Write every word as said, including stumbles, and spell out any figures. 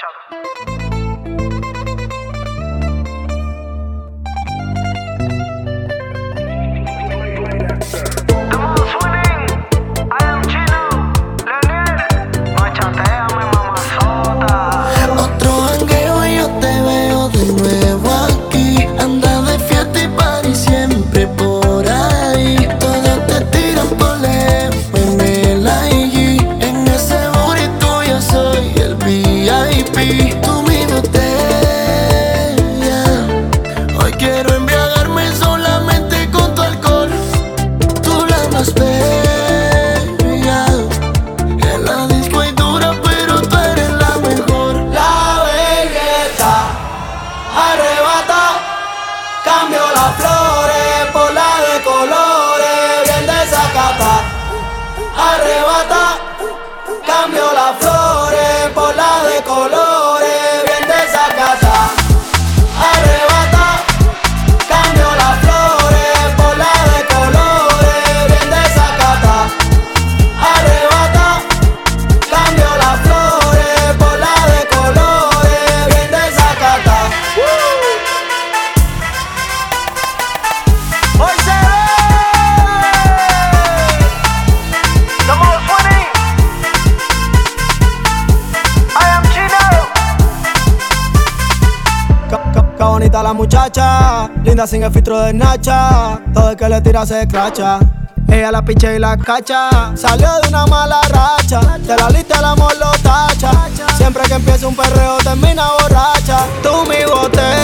Bonita la muchacha, linda sin el filtro de Nacha. Todo el que le tira se escracha. Ella la pinche y la cacha. Salió de una mala racha. De la lista el amor lo tacha. Siempre que empieza un perreo termina borracha. Tú mi botella.